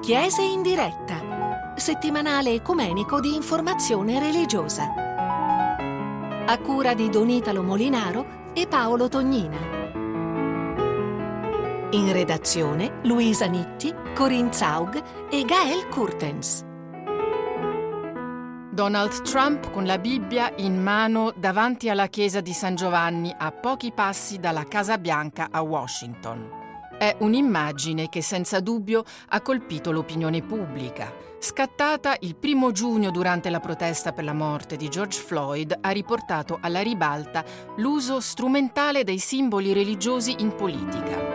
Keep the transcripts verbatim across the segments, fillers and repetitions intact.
Chiese in diretta, settimanale ecumenico di informazione religiosa. A cura di Don Italo Molinaro e Paolo Tognina. In redazione Luisa Nitti, Corinne Zaug e Gael Kurtens. Donald Trump con la Bibbia in mano davanti alla chiesa di San Giovanni a pochi passi dalla Casa Bianca a Washington. È un'immagine che senza dubbio ha colpito l'opinione pubblica. Scattata il primo giugno durante la protesta per la morte di George Floyd, ha riportato alla ribalta l'uso strumentale dei simboli religiosi in politica.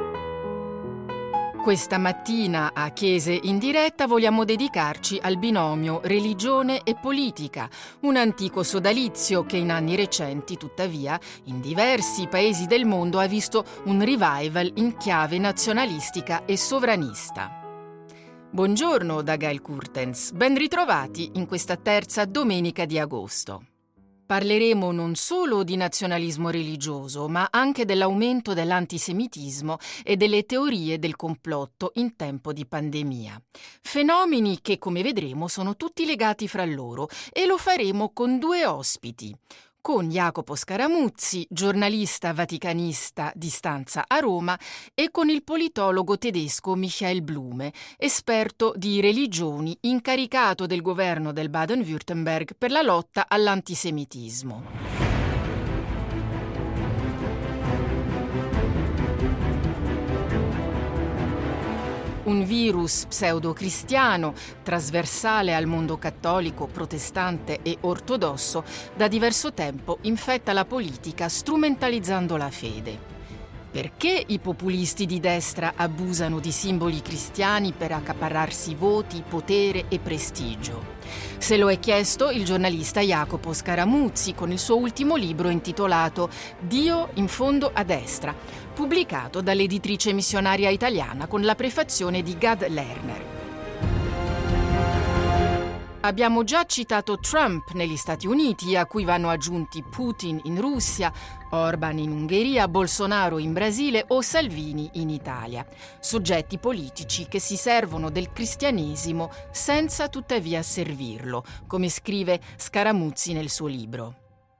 Questa mattina a Chiese in diretta vogliamo dedicarci al binomio religione e politica, un antico sodalizio che in anni recenti, tuttavia, in diversi paesi del mondo ha visto un revival in chiave nazionalistica e sovranista. Buongiorno da Gael Kurtens, ben ritrovati in questa terza domenica di agosto. Parleremo non solo di nazionalismo religioso, ma anche dell'aumento dell'antisemitismo e delle teorie del complotto in tempo di pandemia. Fenomeni che, come vedremo, sono tutti legati fra loro, e lo faremo con due ospiti. Con Jacopo Scaramuzzi, giornalista vaticanista di stanza a Roma, e con il politologo tedesco Michael Blume, esperto di religioni incaricato del governo del Baden-Württemberg per la lotta all'antisemitismo. Un virus pseudo-cristiano, trasversale al mondo cattolico, protestante e ortodosso, da diverso tempo infetta la politica strumentalizzando la fede. Perché i populisti di destra abusano di simboli cristiani per accaparrarsi voti, potere e prestigio? Se lo è chiesto il giornalista Jacopo Scaramuzzi con il suo ultimo libro intitolato Dio in fondo a destra, pubblicato dall'editrice missionaria italiana con la prefazione di Gad Lerner. Abbiamo già citato Trump negli Stati Uniti, a cui vanno aggiunti Putin in Russia, Orban in Ungheria, Bolsonaro in Brasile o Salvini in Italia. Soggetti politici che si servono del cristianesimo senza tuttavia servirlo, come scrive Scaramuzzi nel suo libro.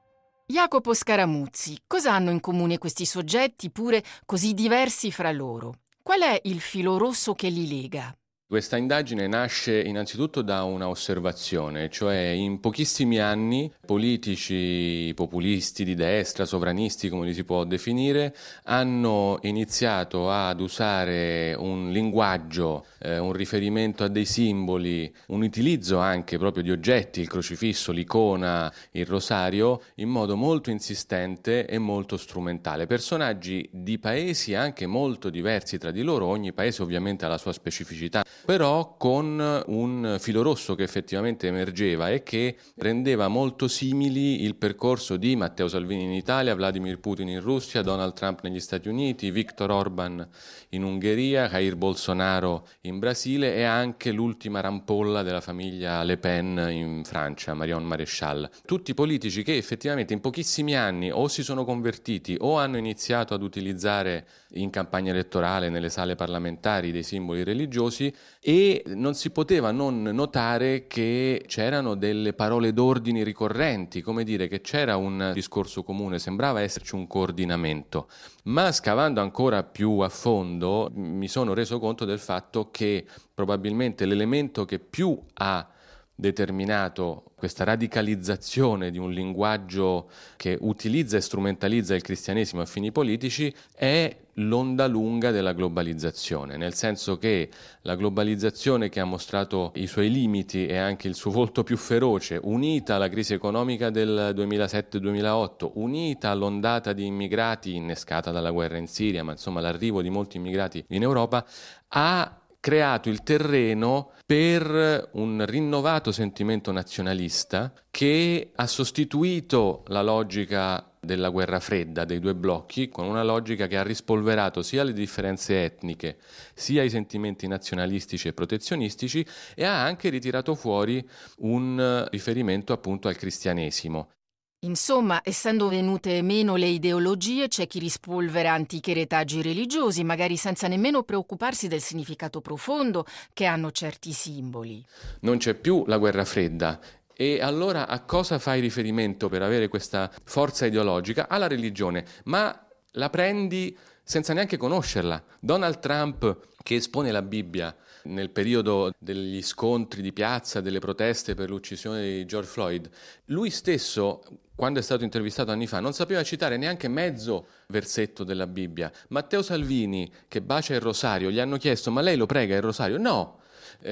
Jacopo Scaramuzzi, cosa hanno in comune questi soggetti, pure così diversi fra loro? Qual è il filo rosso che li lega? Questa indagine nasce innanzitutto da una osservazione, cioè in pochissimi anni politici populisti di destra, sovranisti come li si può definire, hanno iniziato ad usare un linguaggio, eh, un riferimento a dei simboli, un utilizzo anche proprio di oggetti, il crocifisso, l'icona, il rosario, in modo molto insistente e molto strumentale. Personaggi di paesi anche molto diversi tra di loro, ogni paese ovviamente ha la sua specificità, però con un filo rosso che effettivamente emergeva e che rendeva molto simili il percorso di Matteo Salvini in Italia, Vladimir Putin in Russia, Donald Trump negli Stati Uniti, Viktor Orban in Ungheria, Jair Bolsonaro in Brasile e anche l'ultima rampolla della famiglia Le Pen in Francia, Marion Maréchal. Tutti politici che effettivamente in pochissimi anni o si sono convertiti o hanno iniziato ad utilizzare in campagna elettorale nelle sale parlamentari dei simboli religiosi, e non si poteva non notare che c'erano delle parole d'ordine ricorrenti, come dire che c'era un discorso comune, sembrava esserci un coordinamento. Ma scavando ancora più a fondo mi sono reso conto del fatto che probabilmente l'elemento che più ha determinato questa radicalizzazione di un linguaggio che utilizza e strumentalizza il cristianesimo a fini politici è l'onda lunga della globalizzazione, nel senso che la globalizzazione, che ha mostrato i suoi limiti e anche il suo volto più feroce, unita alla crisi economica del duemilasette duemilaotto, unita all'ondata di immigrati innescata dalla guerra in Siria, ma insomma l'arrivo di molti immigrati in Europa, ha creato il terreno per un rinnovato sentimento nazionalista che ha sostituito la logica della guerra fredda dei due blocchi con una logica che ha rispolverato sia le differenze etniche sia i sentimenti nazionalistici e protezionistici, e ha anche ritirato fuori un riferimento appunto al cristianesimo. Insomma, essendo venute meno le ideologie, c'è chi rispolvera antichi retaggi religiosi, magari senza nemmeno preoccuparsi del significato profondo che hanno certi simboli. Non c'è più la guerra fredda. E allora a cosa fai riferimento per avere questa forza ideologica? Alla religione, ma la prendi senza neanche conoscerla. Donald Trump, che espone la Bibbia nel periodo degli scontri di piazza, delle proteste per l'uccisione di George Floyd, lui stesso, quando è stato intervistato anni fa, non sapeva citare neanche mezzo versetto della Bibbia. Matteo Salvini, che bacia il rosario, gli hanno chiesto: ma lei lo prega il rosario? No.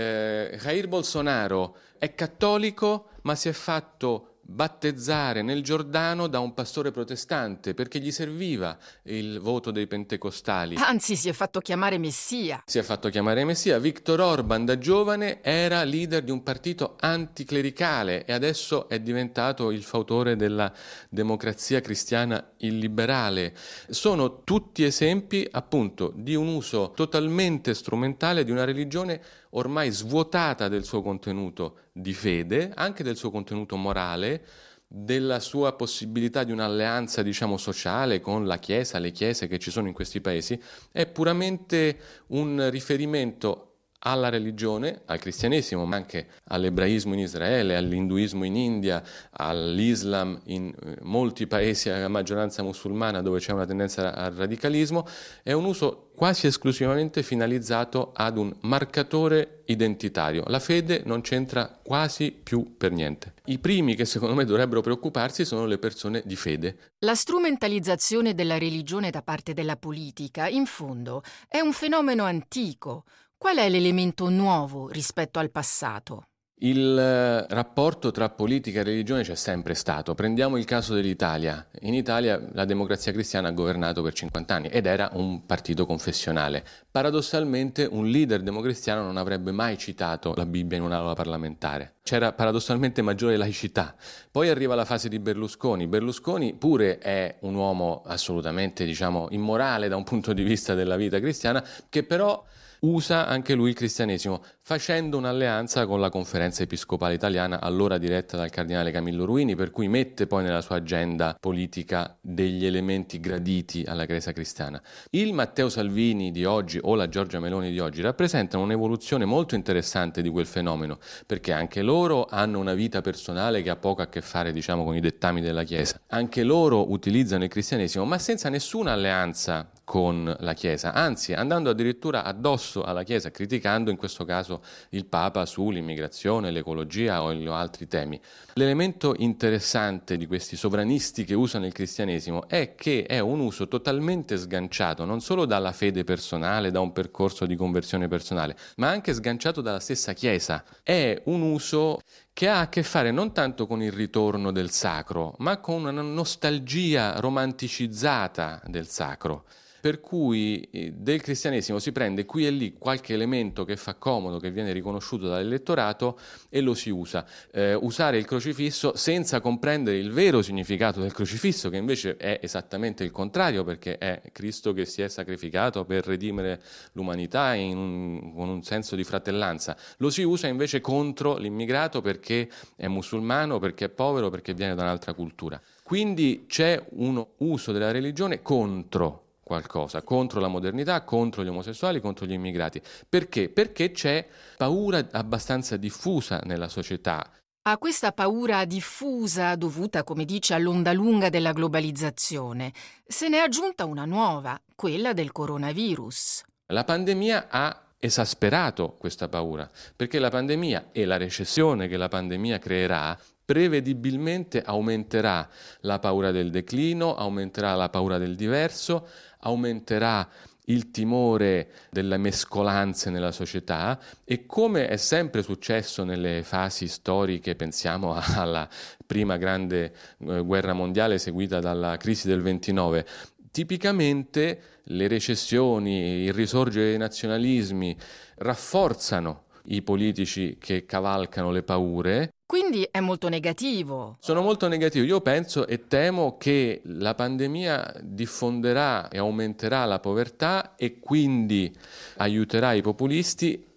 Eh, Jair Bolsonaro è cattolico, ma si è fatto battezzare nel Giordano da un pastore protestante perché gli serviva il voto dei pentecostali. Anzi, si è fatto chiamare Messia. Si è fatto chiamare Messia. Viktor Orban da giovane era leader di un partito anticlericale e adesso è diventato il fautore della democrazia cristiana illiberale. Sono tutti esempi appunto di un uso totalmente strumentale di una religione ormai svuotata del suo contenuto di fede, anche del suo contenuto morale, della sua possibilità di un'alleanza, diciamo, sociale con la Chiesa, le chiese che ci sono in questi paesi. È puramente un riferimento alla religione, al cristianesimo, ma anche all'ebraismo in Israele, all'induismo in India, all'Islam in molti paesi a maggioranza musulmana dove c'è una tendenza al radicalismo. È un uso quasi esclusivamente finalizzato ad un marcatore identitario. La fede non c'entra quasi più per niente. I primi che secondo me dovrebbero preoccuparsi sono le persone di fede. La strumentalizzazione della religione da parte della politica, in fondo, è un fenomeno antico. Qual è l'elemento nuovo rispetto al passato? Il rapporto tra politica e religione c'è sempre stato. Prendiamo il caso dell'Italia. In Italia la Democrazia Cristiana ha governato per cinquanta anni ed era un partito confessionale. Paradossalmente un leader democristiano non avrebbe mai citato la Bibbia in un'aula parlamentare. C'era paradossalmente maggiore laicità. Poi arriva la fase di Berlusconi. Berlusconi pure è un uomo assolutamente, diciamo, immorale da un punto di vista della vita cristiana, che però usa anche lui il cristianesimo, facendo un'alleanza con la Conferenza Episcopale Italiana, allora diretta dal cardinale Camillo Ruini, per cui mette poi nella sua agenda politica degli elementi graditi alla Chiesa cristiana. Il Matteo Salvini di oggi o la Giorgia Meloni di oggi rappresentano un'evoluzione molto interessante di quel fenomeno, perché anche loro hanno una vita personale che ha poco a che fare, diciamo, con i dettami della Chiesa. Anche loro utilizzano il cristianesimo, ma senza nessuna alleanza con la Chiesa, anzi andando addirittura addosso alla Chiesa, criticando in questo caso il Papa sull'immigrazione, l'ecologia o altri temi. L'elemento interessante di questi sovranisti che usano il cristianesimo è che è un uso totalmente sganciato non solo dalla fede personale, da un percorso di conversione personale, ma anche sganciato dalla stessa Chiesa. È un uso che ha a che fare non tanto con il ritorno del sacro, ma con una nostalgia romanticizzata del sacro. Per cui del cristianesimo si prende qui e lì qualche elemento che fa comodo, che viene riconosciuto dall'elettorato e lo si usa. Eh, usare il crocifisso senza comprendere il vero significato del crocifisso, che invece è esattamente il contrario, perché è Cristo che si è sacrificato per redimere l'umanità in un, con un senso di fratellanza. Lo si usa invece contro l'immigrato perché è musulmano, perché è povero, perché viene da un'altra cultura. Quindi c'è un uso della religione contro qualcosa, contro la modernità, contro gli omosessuali, contro gli immigrati. Perché? Perché c'è paura abbastanza diffusa nella società. A questa paura diffusa, dovuta, come dice, all'onda lunga della globalizzazione, se ne è aggiunta una nuova, quella del coronavirus. La pandemia ha esasperato questa paura, perché la pandemia e la recessione che la pandemia creerà prevedibilmente aumenterà la paura del declino, aumenterà la paura del diverso, aumenterà il timore delle mescolanze nella società e, come è sempre successo nelle fasi storiche, pensiamo alla prima grande eh, guerra mondiale seguita dalla crisi del ventinove, tipicamente le recessioni, il risorgere dei nazionalismi rafforzano i politici che cavalcano le paure. Quindi è molto negativo. Sono molto negativo. Io penso e temo che la pandemia diffonderà e aumenterà la povertà e quindi aiuterà i populisti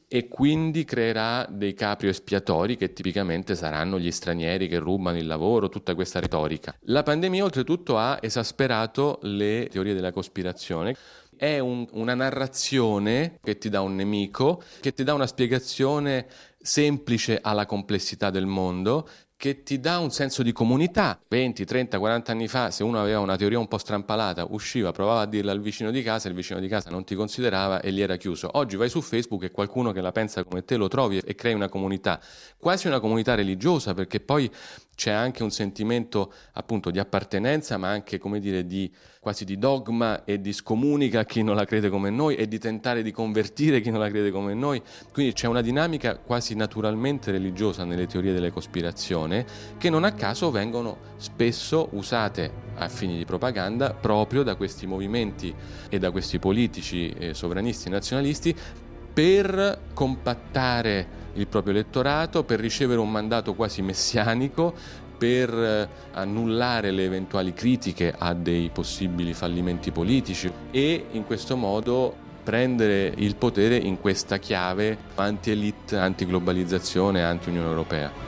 e quindi creerà dei capri espiatori che tipicamente saranno gli stranieri che rubano il lavoro, tutta questa retorica. La pandemia oltretutto ha esasperato le teorie della cospirazione. È un, una narrazione che ti dà un nemico, che ti dà una spiegazione semplice alla complessità del mondo, che ti dà un senso di comunità. venti, trenta, quaranta anni fa, se uno aveva una teoria un po' strampalata, usciva, provava a dirla al vicino di casa, il vicino di casa non ti considerava e gli era chiuso. Oggi vai su Facebook e qualcuno che la pensa come te lo trovi e crei una comunità, quasi una comunità religiosa, perché poi c'è anche un sentimento appunto di appartenenza, ma anche, come dire, di quasi di dogma e di scomunica a chi non la crede come noi e di tentare di convertire chi non la crede come noi. Quindi c'è una dinamica quasi naturalmente religiosa nelle teorie delle cospirazioni, che non a caso vengono spesso usate a fini di propaganda proprio da questi movimenti e da questi politici eh, sovranisti e nazionalisti per compattare il proprio elettorato, per ricevere un mandato quasi messianico, per eh, annullare le eventuali critiche a dei possibili fallimenti politici e in questo modo prendere il potere in questa chiave anti-elite, anti-globalizzazione, anti-Unione Europea.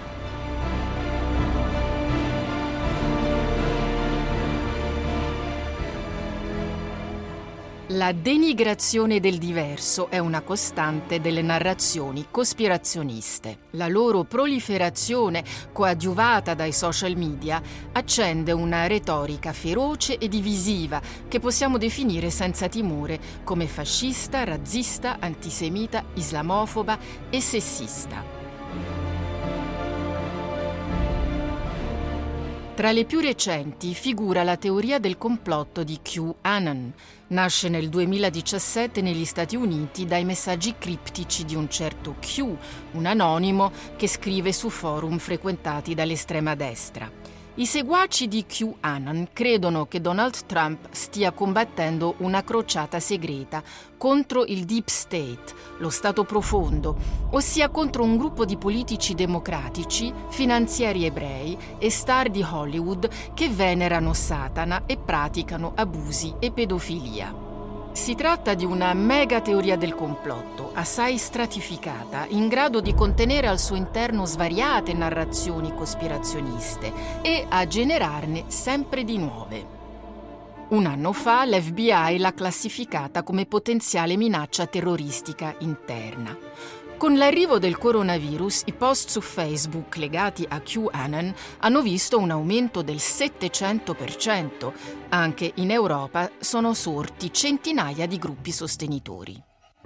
La denigrazione del diverso è una costante delle narrazioni cospirazioniste. La loro proliferazione, coadiuvata dai social media, accende una retorica feroce e divisiva che possiamo definire senza timore come fascista, razzista, antisemita, islamofoba e sessista. Tra le più recenti figura la teoria del complotto di QAnon. Nasce nel duemiladiciassette negli Stati Uniti dai messaggi criptici di un certo Q, un anonimo che scrive su forum frequentati dall'estrema destra. I seguaci di QAnon credono che Donald Trump stia combattendo una crociata segreta contro il Deep State, lo Stato profondo, ossia contro un gruppo di politici democratici, finanzieri ebrei e star di Hollywood che venerano Satana e praticano abusi e pedofilia. Si tratta di una mega teoria del complotto, assai stratificata, in grado di contenere al suo interno svariate narrazioni cospirazioniste e a generarne sempre di nuove. Un anno fa l'F B I l'ha classificata come potenziale minaccia terroristica interna. Con l'arrivo del coronavirus, i post su Facebook legati a QAnon hanno visto un aumento del settecento per cento. Anche in Europa sono sorti centinaia di gruppi sostenitori.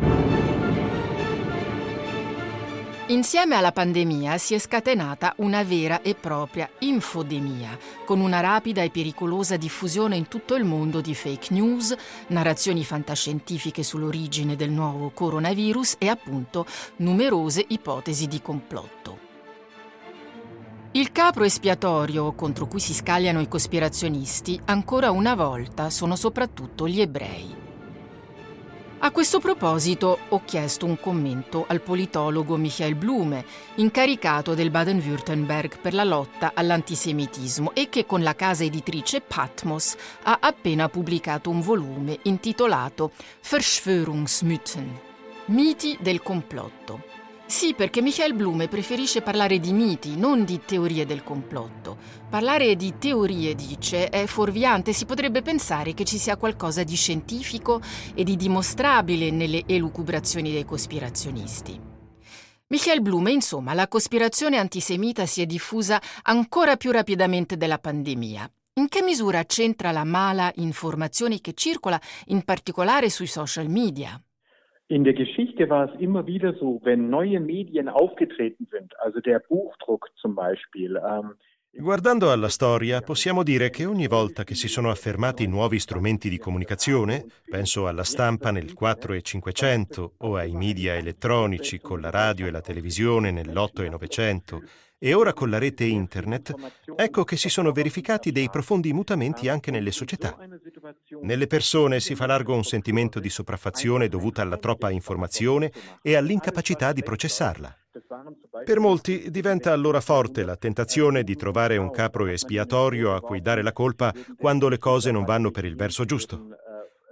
Insieme alla pandemia si è scatenata una vera e propria infodemia, con una rapida e pericolosa diffusione in tutto il mondo di fake news, narrazioni fantascientifiche sull'origine del nuovo coronavirus e appunto numerose ipotesi di complotto. Il capro espiatorio contro cui si scagliano i cospirazionisti, ancora una volta, sono soprattutto gli ebrei. A questo proposito ho chiesto un commento al politologo Michael Blume, incaricato del Baden-Württemberg per la lotta all'antisemitismo e che con la casa editrice Patmos ha appena pubblicato un volume intitolato Verschwörungsmythen, miti del complotto. Sì, perché Michael Blume preferisce parlare di miti, non di teorie del complotto. Parlare di teorie, dice, è fuorviante, si potrebbe pensare che ci sia qualcosa di scientifico e di dimostrabile nelle elucubrazioni dei cospirazionisti. Michael Blume, insomma, la cospirazione antisemita si è diffusa ancora più rapidamente della pandemia. In che misura c'entra la mala informazione che circola, in particolare sui social media? In der Geschichte war es immer wieder so, wenn neue Medien aufgetreten sind, also der Buchdruck zum Beispiel. Ähm, Guardando alla storia, possiamo dire che ogni volta che si sono affermati nuovi strumenti di comunicazione, penso alla stampa nel quattro e cinquecento o ai media elettronici con la radio e la televisione nell'otto e novecento e ora con la rete internet, ecco che si sono verificati dei profondi mutamenti anche nelle società. Nelle persone si fa largo un sentimento di sopraffazione dovuta alla troppa informazione e all'incapacità di processarla. Per molti diventa allora forte la tentazione di trovare un capro espiatorio a cui dare la colpa quando le cose non vanno per il verso giusto.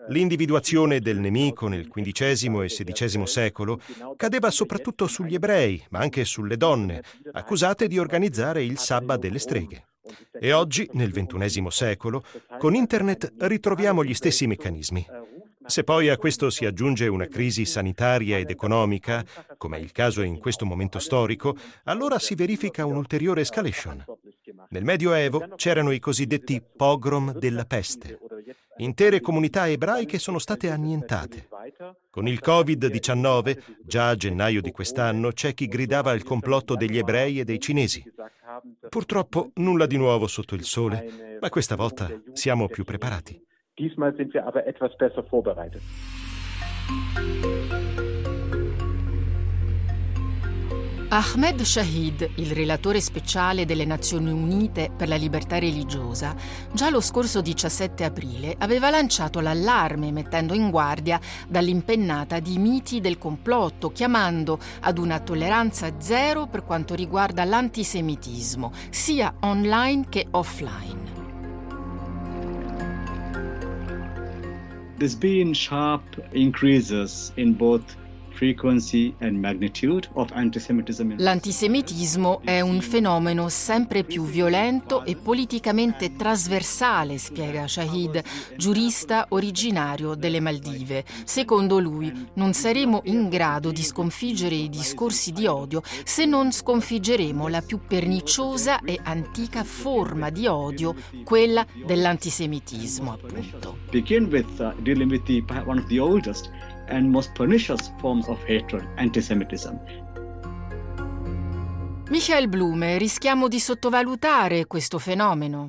L'individuazione del nemico nel quindicesimo e sedicesimo secolo cadeva soprattutto sugli ebrei, ma anche sulle donne, accusate di organizzare il sabba delle streghe. E oggi, nel ventunesimo secolo, con Internet ritroviamo gli stessi meccanismi. Se poi a questo si aggiunge una crisi sanitaria ed economica, come è il caso in questo momento storico, allora si verifica un'ulteriore escalation. Nel Medioevo c'erano i cosiddetti pogrom della peste. Intere comunità ebraiche sono state annientate. Con il covid diciannove, già a gennaio di quest'anno, c'è chi gridava al complotto degli ebrei e dei cinesi. Purtroppo nulla di nuovo sotto il sole, ma questa volta siamo più preparati. Diesmal sind wir aber etwas besser vorbereitet. Ahmed Shahid, il relatore speciale delle Nazioni Unite per la libertà religiosa, già lo scorso diciassette aprile aveva lanciato l'allarme mettendo in guardia dall'impennata di miti del complotto, chiamando ad una tolleranza zero per quanto riguarda l'antisemitismo, sia online che offline. There's been sharp increases in both frequency and magnitude of antisemitism. L'antisemitismo è un fenomeno sempre più violento e politicamente trasversale, spiega Shahid, giurista originario delle Maldive. Secondo lui, non saremo in grado di sconfiggere i discorsi di odio se non sconfiggeremo la più perniciosa e antica forma di odio, quella dell'antisemitismo, appunto. Begin with uh, dealing with the one of the oldest and most pernicious forms of hatred, antisemitism. Michael Blume, rischiamo di sottovalutare questo fenomeno.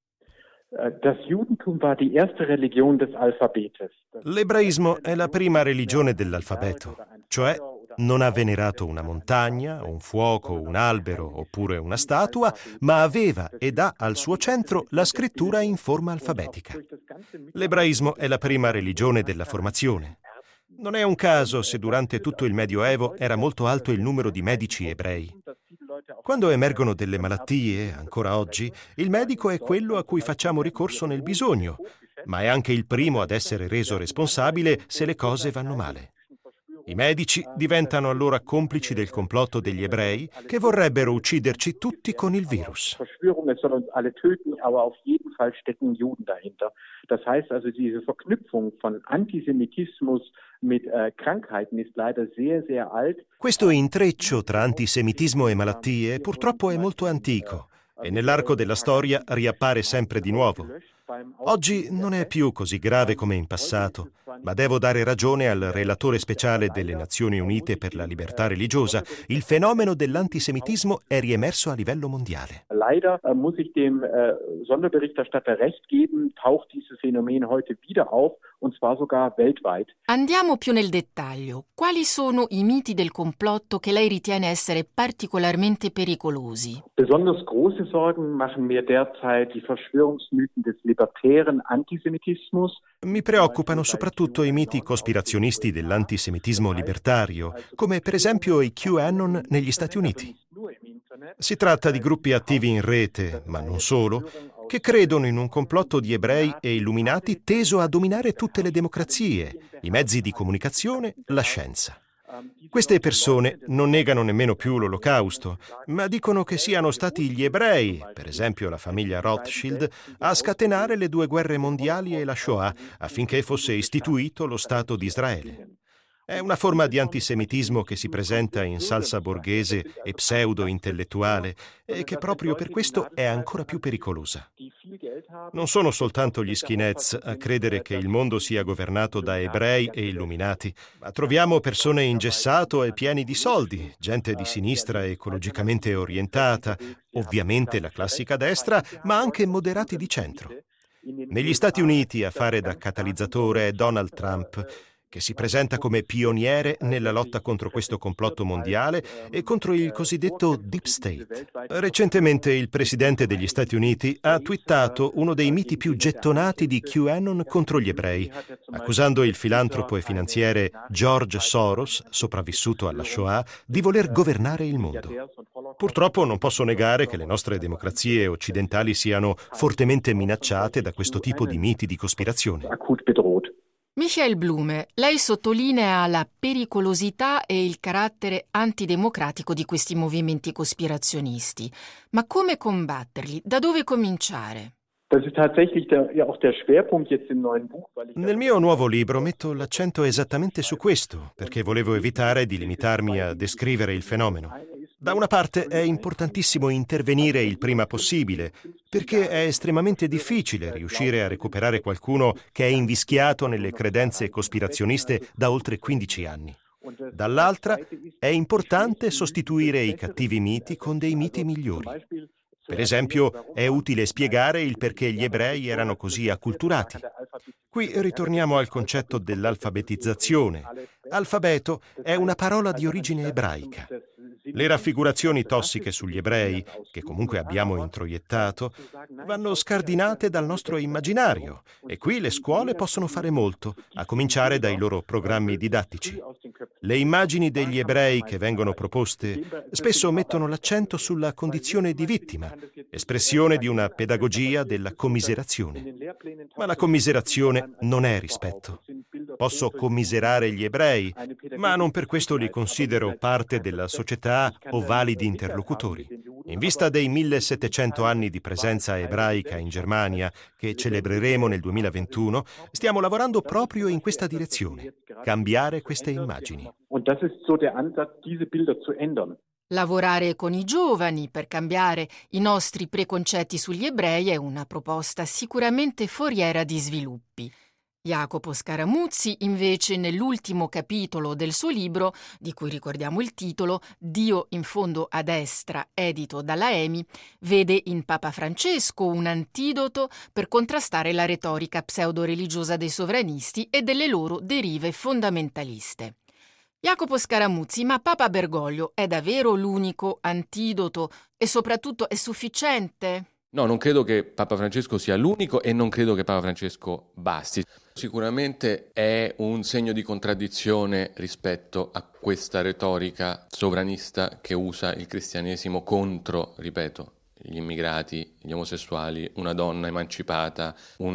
Das Judentum war die erste Religion des Alphabetes. L'ebraismo è la prima religione dell'alfabeto, cioè non ha venerato una montagna, un fuoco, un albero oppure una statua, ma aveva ed ha al suo centro la scrittura in forma alfabetica. L'ebraismo è la prima religione della formazione. Non è un caso se durante tutto il Medioevo era molto alto il numero di medici ebrei. Quando emergono delle malattie, ancora oggi, il medico è quello a cui facciamo ricorso nel bisogno, ma è anche il primo ad essere reso responsabile se le cose vanno male. I medici diventano allora complici del complotto degli ebrei che vorrebbero ucciderci tutti con il virus. Verschwörung, es soll uns alle töten, aber auf jeden Fall stecken Juden dahinter. Das heißt also, diese Verknüpfung von Antisemitismus mit äh, Krankheiten ist leider sehr, sehr alt. Questo intreccio tra antisemitismo e malattie purtroppo è molto antico e nell'arco della storia riappare sempre di nuovo. Oggi non è più così grave come in passato, ma devo dare ragione al relatore speciale delle Nazioni Unite per la libertà religiosa. Il fenomeno dell'antisemitismo è riemerso a livello mondiale. Leider äh, muss ich dem äh, Sonderberichterstatter recht geben, taucht dieses Phänomen heute wieder auf, und zwar sogar weltweit. Andiamo più nel dettaglio. Quali sono i miti del complotto che lei ritiene essere particolarmente pericolosi? Besonders große Sorgen machen mir derzeit die Verschwörungsmythen des libertären Antisemitismus. Mi preoccupano soprattutto i miti cospirazionisti dell'antisemitismo libertario, come per esempio i QAnon negli Stati Uniti. Si tratta di gruppi attivi in rete, ma non solo, che credono in un complotto di ebrei e illuminati teso a dominare tutte le democrazie, i mezzi di comunicazione, la scienza. Queste persone non negano nemmeno più l'Olocausto, ma dicono che siano stati gli ebrei, per esempio la famiglia Rothschild, a scatenare le due guerre mondiali e la Shoah affinché fosse istituito lo Stato di Israele. È una forma di antisemitismo che si presenta in salsa borghese e pseudo-intellettuale e che proprio per questo è ancora più pericolosa. Non sono soltanto gli skinheads a credere che il mondo sia governato da ebrei e illuminati, ma troviamo persone ingessato e pieni di soldi, gente di sinistra ecologicamente orientata, ovviamente la classica destra, ma anche moderati di centro. Negli Stati Uniti a fare da catalizzatore è Donald Trump, che si presenta come pioniere nella lotta contro questo complotto mondiale e contro il cosiddetto Deep State. Recentemente il presidente degli Stati Uniti ha twittato uno dei miti più gettonati di QAnon contro gli ebrei, accusando il filantropo e finanziere George Soros, sopravvissuto alla Shoah, di voler governare il mondo. Purtroppo non posso negare che le nostre democrazie occidentali siano fortemente minacciate da questo tipo di miti di cospirazione. Michael Blume, lei sottolinea la pericolosità e il carattere antidemocratico di questi movimenti cospirazionisti. Ma come combatterli? Da dove cominciare? Nel mio nuovo libro metto l'accento esattamente su questo, perché volevo evitare di limitarmi a descrivere il fenomeno. Da una parte è importantissimo intervenire il prima possibile, perché è estremamente difficile riuscire a recuperare qualcuno che è invischiato nelle credenze cospirazioniste da oltre quindici anni. Dall'altra è importante sostituire i cattivi miti con dei miti migliori. Per esempio, è utile spiegare il perché gli ebrei erano così acculturati. Qui ritorniamo al concetto dell'alfabetizzazione. Alfabeto è una parola di origine ebraica. Le raffigurazioni tossiche sugli ebrei, che comunque abbiamo introiettato, vanno scardinate dal nostro immaginario e qui le scuole possono fare molto, a cominciare dai loro programmi didattici. Le immagini degli ebrei che vengono proposte spesso mettono l'accento sulla condizione di vittima, espressione di una pedagogia della commiserazione. Ma la commiserazione non è rispetto. Posso commiserare gli ebrei, ma non per questo li considero parte della società o validi interlocutori. In vista dei millesettecento anni di presenza ebraica in Germania, che celebreremo nel duemilaventuno, stiamo lavorando proprio in questa direzione, cambiare queste immagini. Lavorare con i giovani per cambiare i nostri preconcetti sugli ebrei è una proposta sicuramente foriera di sviluppi. Jacopo Scaramuzzi, invece, nell'ultimo capitolo del suo libro, di cui ricordiamo il titolo, Dio in fondo a destra, edito dalla EMI, vede in Papa Francesco un antidoto per contrastare la retorica pseudo-religiosa dei sovranisti e delle loro derive fondamentaliste. Jacopo Scaramuzzi, ma Papa Bergoglio è davvero l'unico antidoto e soprattutto è sufficiente? No, non credo che Papa Francesco sia l'unico e non credo che Papa Francesco basti. Sicuramente è un segno di contraddizione rispetto a questa retorica sovranista che usa il cristianesimo contro, ripeto, gli immigrati, gli omosessuali, una donna emancipata,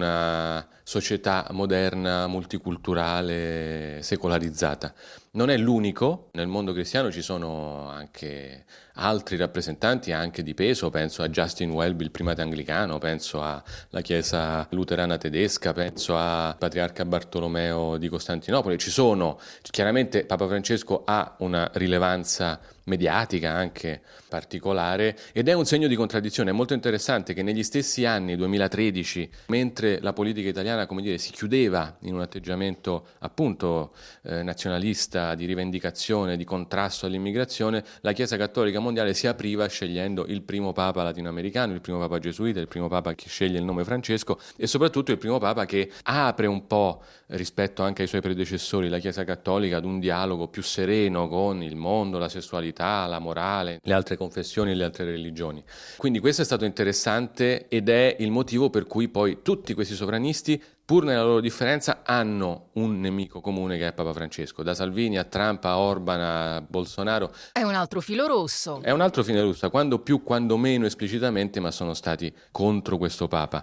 una società moderna, multiculturale, secolarizzata. Non è l'unico, nel mondo cristiano ci sono anche altri rappresentanti anche di peso, penso a Justin Welby, il primate anglicano, penso alla Chiesa luterana tedesca, penso a Patriarca Bartolomeo di Costantinopoli. Ci sono, chiaramente Papa Francesco ha una rilevanza mediatica anche particolare ed è un segno di contraddizione. È molto interessante che negli stessi anni duemilatredici, mentre la politica italiana, come dire, si chiudeva in un atteggiamento appunto eh, nazionalista, di rivendicazione, di contrasto all'immigrazione, la Chiesa Cattolica Mondiale si apriva scegliendo il primo Papa latinoamericano, il primo Papa gesuita, il primo Papa che sceglie il nome Francesco e soprattutto il primo Papa che apre un po' rispetto anche ai suoi predecessori, la Chiesa Cattolica, ad un dialogo più sereno con il mondo, la sessualità, la morale, le altre confessioni e le altre religioni. Quindi questo è stato interessante ed è il motivo per cui poi tutti questi sovranisti, pur nella loro differenza, hanno un nemico comune che è Papa Francesco. Da Salvini a Trump, a Orban, a Bolsonaro. È un altro filo rosso. È un altro filo rosso, quando più, quando meno esplicitamente, ma sono stati contro questo Papa.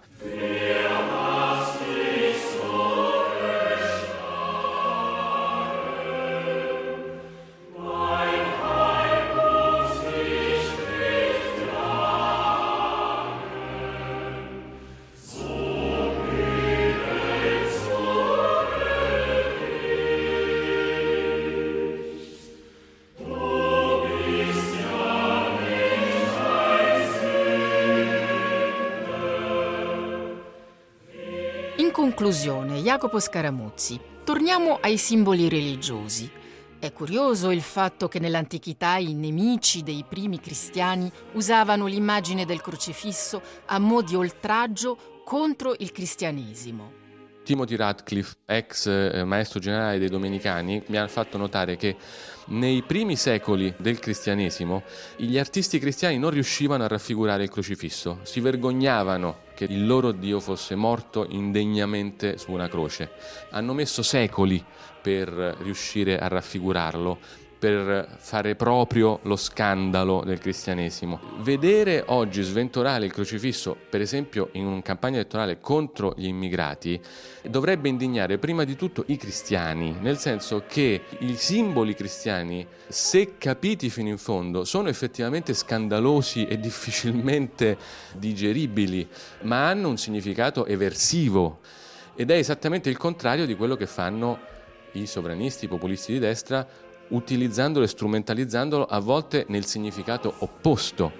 In conclusione, Jacopo Scaramuzzi, torniamo ai simboli religiosi. È curioso il fatto che nell'antichità i nemici dei primi cristiani usavano l'immagine del crocifisso a mo' di oltraggio contro il cristianesimo. Timothy Radcliffe, ex eh, maestro generale dei Domenicani, mi ha fatto notare che nei primi secoli del cristianesimo gli artisti cristiani non riuscivano a raffigurare il crocifisso, si vergognavano che il loro Dio fosse morto indegnamente su una croce. Hanno messo secoli per riuscire a raffigurarlo, per fare proprio lo scandalo del cristianesimo. Vedere oggi sventolare il crocifisso, per esempio in una campagna elettorale contro gli immigrati, dovrebbe indignare prima di tutto i cristiani, nel senso che i simboli cristiani, se capiti fino in fondo, sono effettivamente scandalosi e difficilmente digeribili, ma hanno un significato eversivo ed è esattamente il contrario di quello che fanno i sovranisti, i populisti di destra, utilizzandolo e strumentalizzandolo a volte nel significato opposto.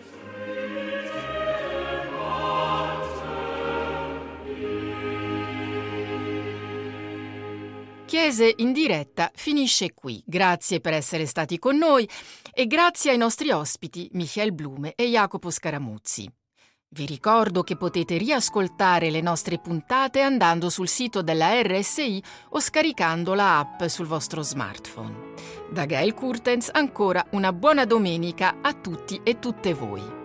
Chiese in diretta finisce qui. Grazie per essere stati con noi e grazie ai nostri ospiti Michael Blume e Jacopo Scaramuzzi. Vi ricordo che potete riascoltare le nostre puntate andando sul sito della R S I o scaricando la app sul vostro smartphone. Da Gail Kurtens ancora una buona domenica a tutti e tutte voi.